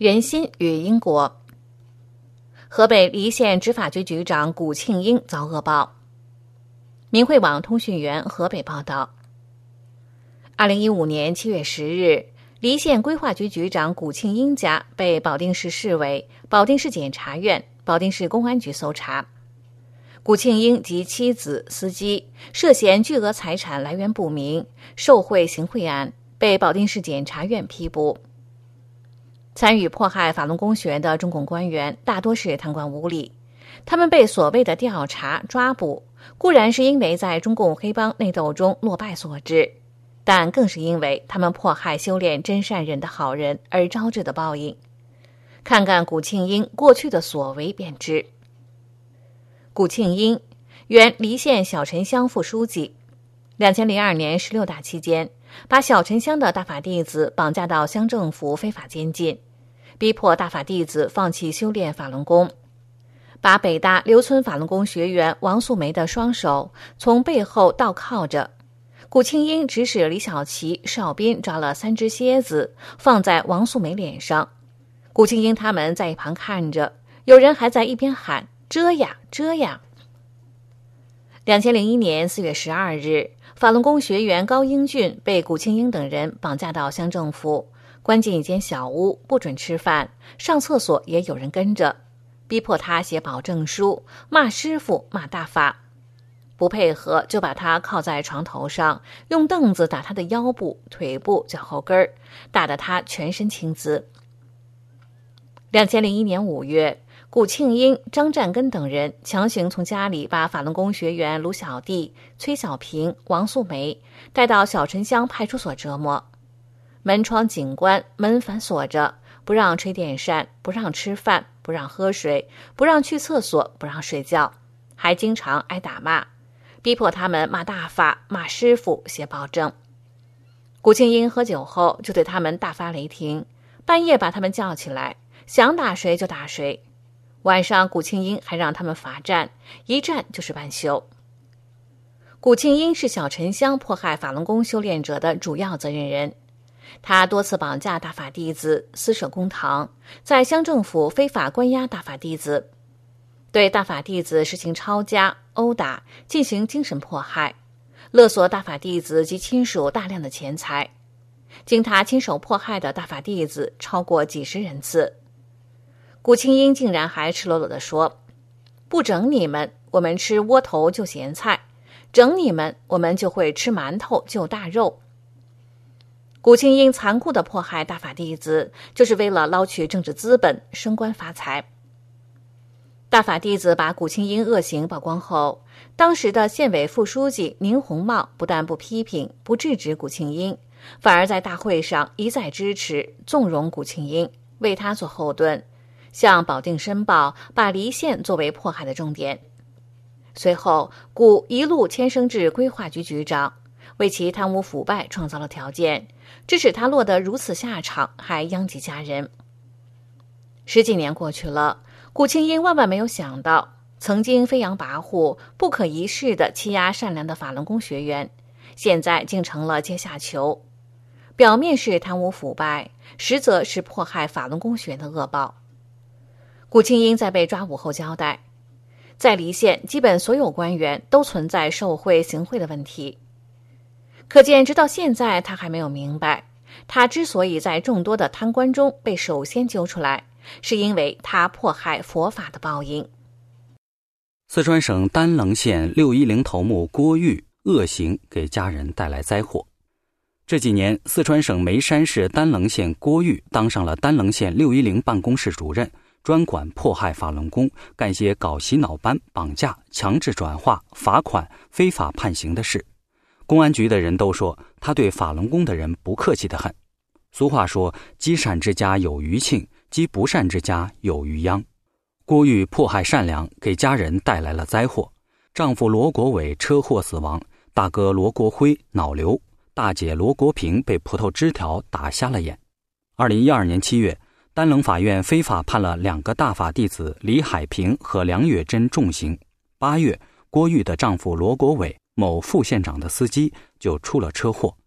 袁心与英国。河北黎县执法局局长谷庆英遭恶报。明慧网通讯员河北报道，2015年7月10日，黎县规划局局长谷庆英家被保定市市委、保定市检察院、保定市公安局搜查。谷庆英及妻子、司机涉嫌巨额财产来源不明、受贿行贿案，被保定市检察院批捕。参与迫害法轮功学员的中共官员大多是贪官污吏，他们被所谓的调查抓捕，固然是因为在中共黑帮内斗中落败所致，但更是因为他们迫害修炼真善忍的好人而招致的报应。看看谷庆英过去的所为便知。谷庆英，原黎县小沉乡副书记，2002年16大期间，把小沉乡的大法弟子绑架到乡政府非法监禁，逼迫大法弟子放弃修炼法轮功，把北大留村法轮功学员王素梅的双手从背后倒铐着。谷庆英指使李小琪、邵斌抓了3只蝎子放在王素梅脸上，谷庆英他们在一旁看着，有人还在一边喊遮呀遮呀。2001年4月12日，法轮功学员高英俊被谷庆英等人绑架到乡政府，关进一间小屋，不准吃饭，上厕所也有人跟着，逼迫他写保证书，骂师傅骂大法，不配合就把他靠在床头上，用凳子打他的腰部、腿部、脚后跟，打得他全身青紫。2001年5月，谷庆英、张占根等人强行从家里把法轮功学员卢小弟、崔小平、王素梅带到小沉乡派出所折磨，门窗紧关，门反锁着，不让吹电扇，不让吃饭，不让喝水，不让去厕所，不让睡觉，还经常挨打骂，逼迫他们骂大法、骂师傅、写保证。谷庆英喝酒后就对他们大发雷霆，半夜把他们叫起来，想打谁就打谁。晚上谷庆英还让他们罚站，一站就是半宿。谷庆英是小沉乡迫害法轮功修炼者的主要责任人，他多次绑架大法弟子，私设公堂，在乡政府非法关押大法弟子，对大法弟子实行抄家、殴打，进行精神迫害，勒索大法弟子及亲属大量的钱财。经他亲手迫害的大法弟子超过几十人次。谷庆英竟然还赤裸裸地说，不整你们，我们吃窝头就咸菜，整你们，我们就会吃馒头就大肉。谷庆英残酷地迫害大法弟子，就是为了捞取政治资本，升官发财。大法弟子把谷庆英恶行曝光后，当时的县委副书记宁洪茂不但不批评、不制止谷庆英，反而在大会上一再支持、纵容谷庆英，为他做后盾，向保定申报，把黎县作为迫害的重点。随后，谷一路迁升至规划局局长，为其贪污腐败创造了条件，致使他落得如此下场，还殃及家人。10几年过去了，谷庆英万万没有想到，曾经飞扬跋扈、不可一世的欺压善良的法轮功学员，现在竟成了阶下囚。表面是贪污腐败，实则是迫害法轮功学员的恶报。谷庆英在被抓捕后交代，在黎县基本所有官员都存在受贿行贿的问题。可见直到现在他还没有明白，他之所以在众多的贪官中被首先揪出来，是因为他迫害佛法的报应。 四川省丹棱县610头目郭玉恶行给家人带来灾祸。这几年，四川省眉山市丹棱县郭玉当上了丹棱县610办公室主任，专管迫害法轮功，干些搞洗脑班、绑架、强制转化、罚款、非法判刑的事。公安局的人都说他对法轮功的人不客气得很。俗话说，积善之家有余庆，积不善之家有余殃。郭玉迫害善良，给家人带来了灾祸。丈夫罗国伟车祸死亡，大哥罗国辉脑瘤，大姐罗国平被葡萄枝条打瞎了眼。2012年7月，丹棱法院非法判了2个大法弟子李海平和梁月珍重刑。8月，郭玉的丈夫罗国伟，某副县长的司机就出了车祸，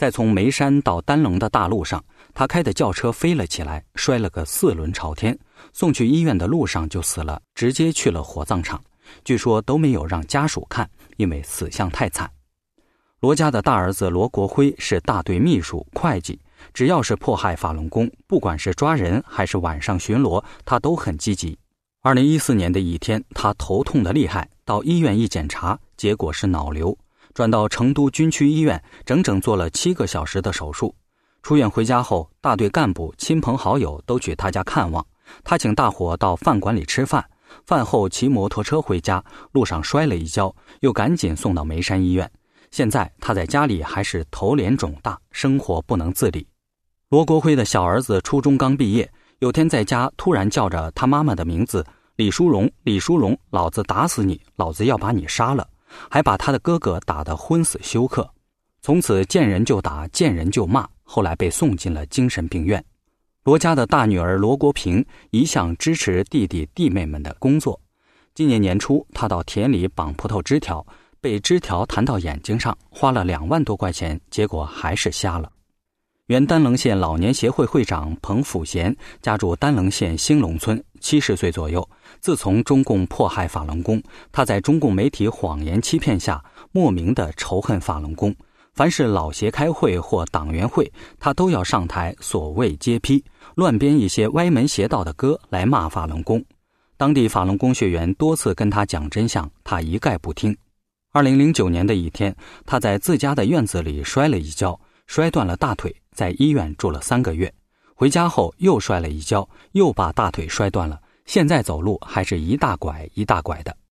在从眉山到丹棱的大路上，他开的轿车飞了起来，摔了个4轮朝天，送去医院的路上就死了，直接去了火葬场，据说都没有让家属看，因为死相太惨。罗家的大儿子罗国辉是大队秘书、会计，只要是迫害法轮功，不管是抓人还是晚上巡逻，他都很积极。2014年的一天，他头痛得厉害，到医院一检查，结果是脑瘤，转到成都军区医院，整整做了7个小时的手术。出院回家后，大队干部、亲朋好友都去他家看望，他请大伙到饭馆里吃饭，饭后骑摩托车回家，路上摔了一跤，又赶紧送到眉山医院。现在他在家里还是头脸肿大，生活不能自理。罗国辉的小儿子初中刚毕业，有天在家突然叫着他妈妈的名字，李淑荣，李淑荣，老子打死你，老子要把你杀了，还把他的哥哥打得昏死休克。从此见人就打，见人就骂，后来被送进了精神病院。罗家的大女儿罗国平一向支持弟弟弟妹们的工作。今年年初，他到田里绑葡萄枝条，被枝条弹到眼睛上，花了2万多块钱，结果还是瞎了。原丹棱县老年协会会长彭辅贤家住丹棱县兴隆村，70岁左右。自从中共迫害法轮功，他在中共媒体谎言欺骗下，莫名的仇恨法轮功。凡是老协开会或党员会，他都要上台所谓揭批，乱编一些歪门邪道的歌来骂法轮功。当地法轮功学员多次跟他讲真相，他一概不听。2009年的一天，他在自家的院子里摔了一跤，摔断了大腿，在医院住了3个月。回家后又摔了一跤，又把大腿摔断了，现在走路还是一大拐一大拐的。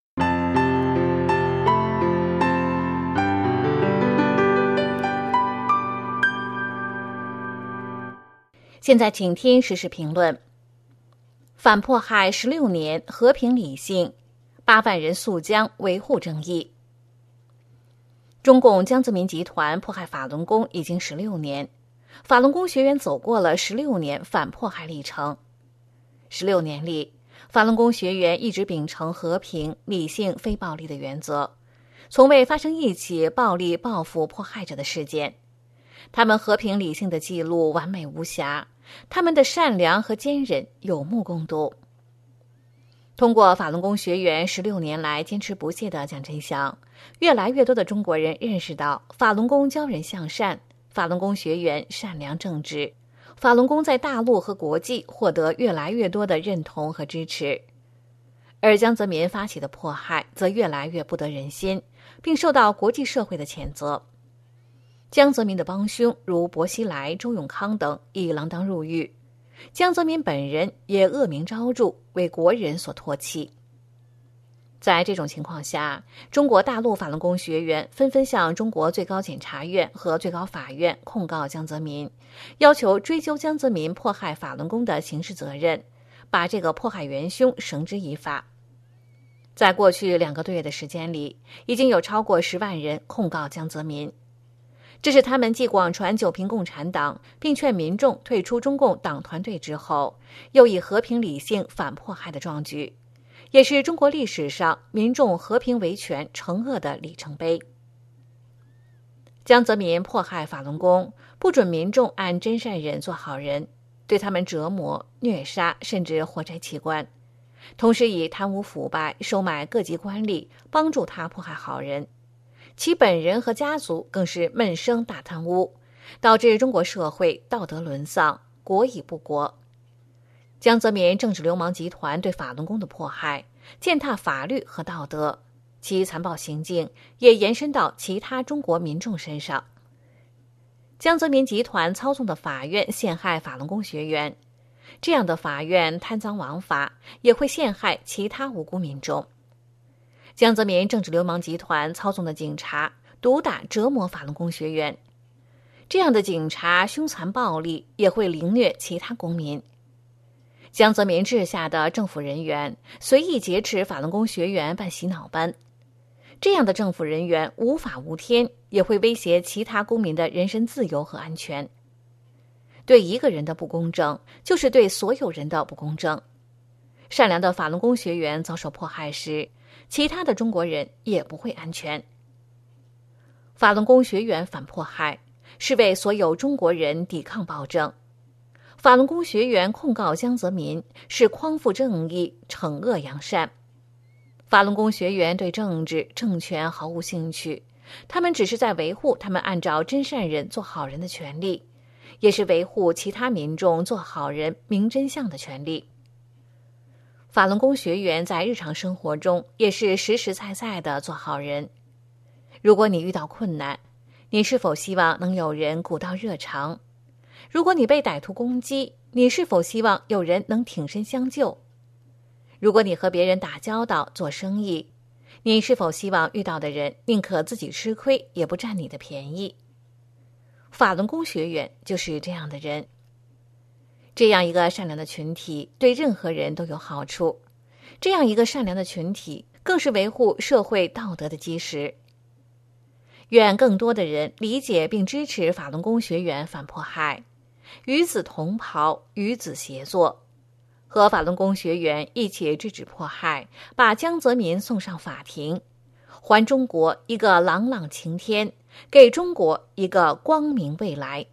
现在请听时事评论。反迫害16年，和平理性，8万人溯江维护正义。中共江泽民集团迫害法轮功已经16年，法轮功学员走过了16年反迫害历程。16年里，法轮功学员一直秉承和平、理性、非暴力的原则，从未发生一起暴力报复迫害者的事件。他们和平理性的记录完美无瑕，他们的善良和坚韧有目共睹。通过法轮功学员16年来坚持不懈地讲真相，越来越多的中国人认识到法轮功教人向善，法轮功学员善良正直，法轮功在大陆和国际获得越来越多的认同和支持。而江泽民发起的迫害则越来越不得人心，并受到国际社会的谴责。江泽民的帮凶如薄熙来、周永康等已锒铛入狱，江泽民本人也恶名昭著，为国人所唾弃。在这种情况下，中国大陆法轮功学员纷纷向中国最高检察院和最高法院控告江泽民，要求追究江泽民迫害法轮功的刑事责任，把这个迫害元凶绳之以法。在过去2个多月的时间里，已经有超过10万人控告江泽民。这是他们继广传九评共产党，并劝民众退出中共党团队之后，又以和平理性反迫害的壮举，也是中国历史上民众和平维权惩恶的里程碑。江泽民迫害法轮功，不准民众按真善忍做好人，对他们折磨、虐杀，甚至活摘器官，同时以贪污腐败、收买各级官吏，帮助他迫害好人。其本人和家族更是闷声大贪污，导致中国社会道德沦丧，国已不国。江泽民政治流氓集团对法轮功的迫害，践踏法律和道德，其残暴行径也延伸到其他中国民众身上。江泽民集团操纵的法院陷害法轮功学员，这样的法院贪赃枉法，也会陷害其他无辜民众。江泽民政治流氓集团操纵的警察毒打折磨法轮功学员，这样的警察凶残暴力，也会凌虐其他公民。江泽民治下的政府人员随意劫持法轮功学员办洗脑班，这样的政府人员无法无天，也会威胁其他公民的人身自由和安全。对一个人的不公正，就是对所有人的不公正。善良的法轮功学员遭受迫害时，其他的中国人也不会安全。法轮功学员反迫害， 是为所有中国人抵抗暴政。法轮功学员控告江泽民是匡扶正义、惩恶扬善。法轮功学员对政治、政权毫无兴趣，他们只是在维护他们按照真善人做好人的权利，也是维护其他民众做好人、明真相的权利。法轮功学员在日常生活中也是实实在在的做好人。如果你遇到困难，你是否希望能有人鼓到热肠？如果你被歹徒攻击，你是否希望有人能挺身相救？如果你和别人打交道、做生意，你是否希望遇到的人宁可自己吃亏，也不占你的便宜？法轮功学员就是这样的人。这样一个善良的群体对任何人都有好处，这样一个善良的群体更是维护社会道德的基石。愿更多的人理解并支持法轮功学员反迫害，与子同袍，与子协作，和法轮功学员一起制止迫害，把江泽民送上法庭，还中国一个朗朗晴天，给中国一个光明未来。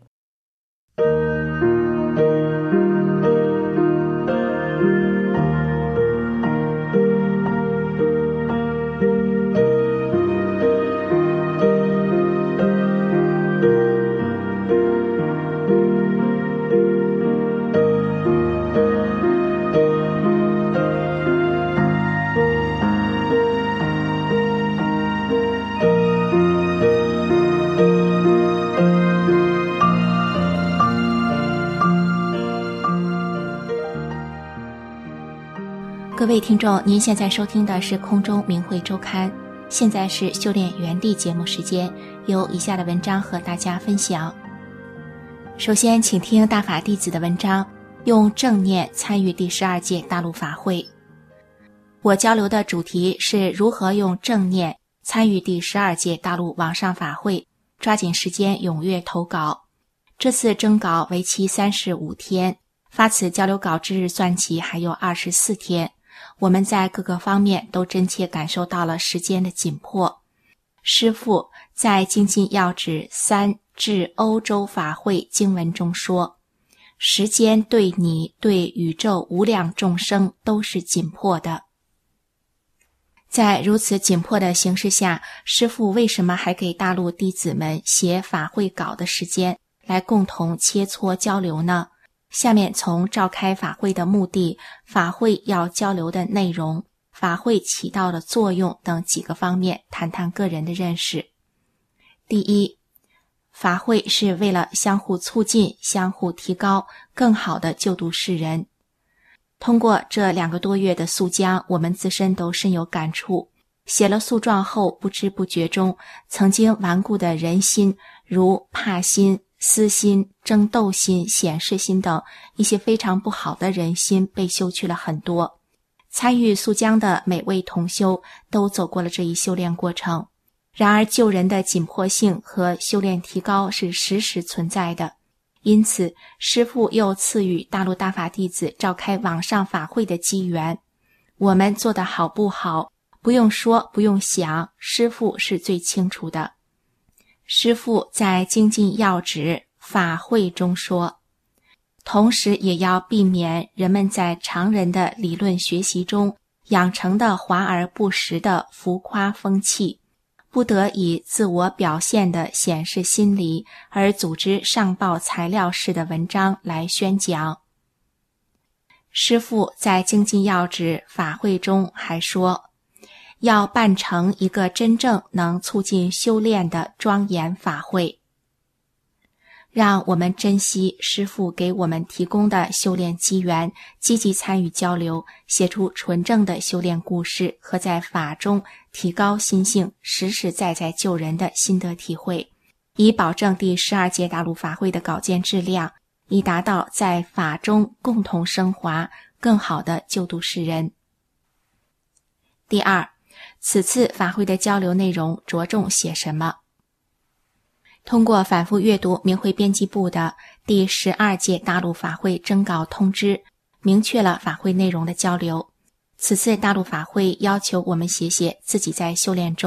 各位听众，您现在收听的是空中明慧周刊，现在是修炼原地节目时间，由以下的文章和大家分享。首先请听大法弟子的文章，用正念参与第12届大陆法会。我交流的主题是如何用正念参与第12届大陆网上法会，抓紧时间踊跃投稿。这次征稿为期35天，发此交流稿之日算起还有24天。我们在各个方面都真切感受到了时间的紧迫。师父在精进要旨3至欧洲法会经文中说，时间对你、对宇宙无量众生都是紧迫的。在如此紧迫的形势下，师父为什么还给大陆弟子们写法会稿的时间来共同切磋交流呢？下面从召开法会的目的、法会要交流的内容、法会起到的作用等几个方面谈谈个人的认识。第一，法会是为了相互促进、相互提高，更好地救度世人。通过这2个多月的诉将，我们自身都深有感触。写了诉状后，不知不觉中，曾经顽固的人心，如怕心、私心、争斗心、显示心等一些非常不好的人心被修去了很多。参与诉将的每位同修都走过了这一修炼过程。然而救人的紧迫性和修炼提高是时时存在的，因此师父又赐予大陆大法弟子召开网上法会的机缘。我们做得好不好，不用说，不用想，师父是最清楚的。师父在精进要旨法会中说，同时也要避免人们在常人的理论学习中养成的华而不实的浮夸风气，不得以自我表现的显示心理而组织上报材料式的文章来宣讲。师父在精进要旨法会中还说，要办成一个真正能促进修炼的庄严法会。让我们珍惜师父给我们提供的修炼机缘，积极参与交流，写出纯正的修炼故事和在法中提高心性、实实在在救人的心得体会，以保证第12届大陆法会的稿件质量，以达到在法中共同升华，更好地救度世人。第二，此次法会的交流内容着重写什么？通过反复阅读明慧编辑部的第12届大陆法会征稿通知，明确了法会内容的交流。此次大陆法会要求我们写写自己在修炼中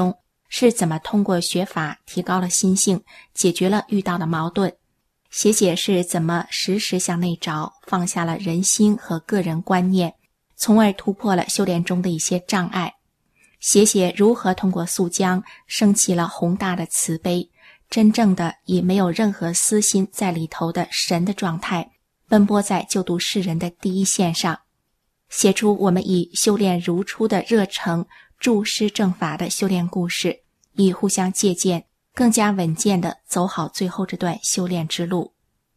是怎么通过学法提高了心性，解决了遇到的矛盾。写写是怎么时时向内找，放下了人心和个人观念，从而突破了修炼中的一些障碍。写写如何通过素浆升起了宏大的慈悲，真正的以没有任何私心在里头的神的状态，奔波在救度世人的第一线上，写出我们以修炼如初的热诚注师正法的修炼故事，以互相借鉴，更加稳健地走好最后这段修炼之路。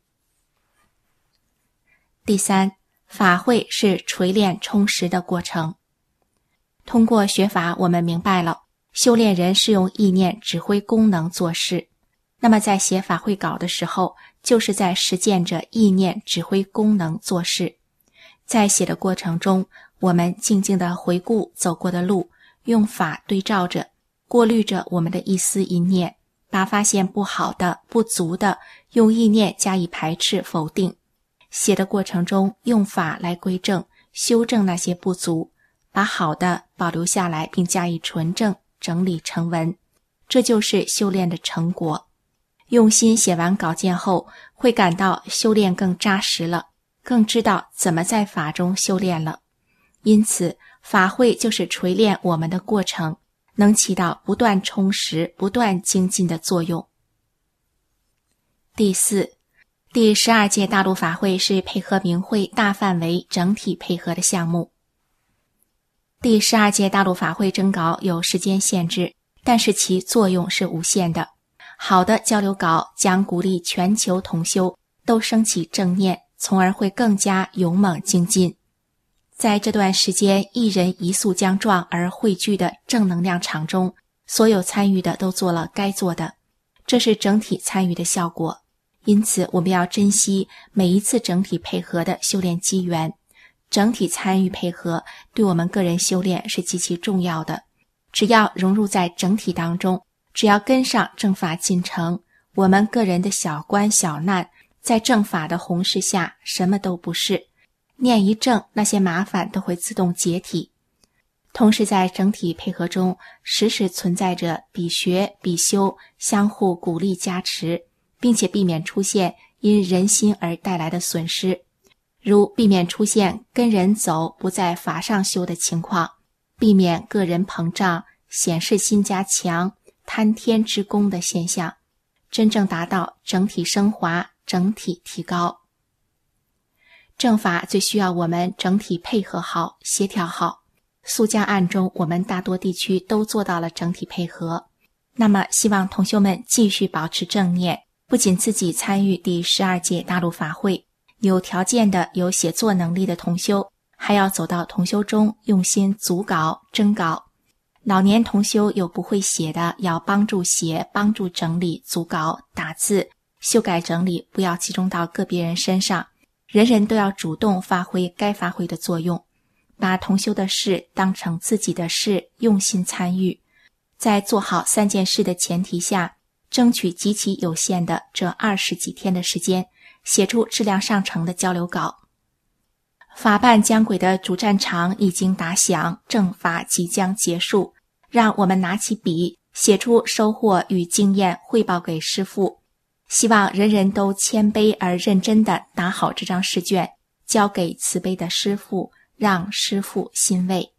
第三，法会是锤炼充实的过程。通过学法，我们明白了修炼人是用意念指挥功能做事，那么在写法会稿的时候，就是在实践着意念指挥功能做事。在写的过程中，我们静静地回顾走过的路，用法对照着，过滤着我们的一丝一念，把发现不好的、不足的，用意念加以排斥否定。写的过程中，用法来归正，修正那些不足，把好的保留下来并加以纯正，整理成文。这就是修炼的成果。用心写完稿件后，会感到修炼更扎实了，更知道怎么在法中修炼了。因此，法会就是锤炼我们的过程，能起到不断充实、不断精进的作用。第四，第12届大陆法会是配合明会大范围整体配合的项目。第12届大陆法会征稿有时间限制，但是其作用是无限的。好的交流稿将鼓励全球同修都升起正念，从而会更加勇猛精进。在这段时间一人一素浆状而汇聚的正能量场中，所有参与的都做了该做的，这是整体参与的效果。因此我们要珍惜每一次整体配合的修炼机缘，整体参与配合对我们个人修炼是极其重要的。只要融入在整体当中，只要跟上正法进程，我们个人的小关小难在正法的弘誓下什么都不是，念一正，那些麻烦都会自动解体。同时在整体配合中时时存在着比学比修相互鼓励加持，并且避免出现因人心而带来的损失，如避免出现跟人走不在法上修的情况，避免个人膨胀、显示心加强、贪天之功的现象，真正达到整体升华、整体提高。正法最需要我们整体配合好、协调好。素浆案中我们大多地区都做到了整体配合，那么希望同修们继续保持正念，不仅自己参与第12届大陆法会，有条件的有写作能力的同修，还要走到同修中用心组稿、征稿。老年同修有不会写的，要帮助写、帮助整理、组稿、打字、修改整理，不要集中到个别人身上，人人都要主动发挥该发挥的作用，把同修的事当成自己的事，用心参与。在做好3件事的前提下，争取极其有限的这20几天的时间，写出质量上乘的交流稿。法办将轨的主战场已经打响，正法即将结束，让我们拿起笔，写出收获与经验汇报给师父。希望人人都谦卑而认真地打好这张试卷，交给慈悲的师父，让师父欣慰。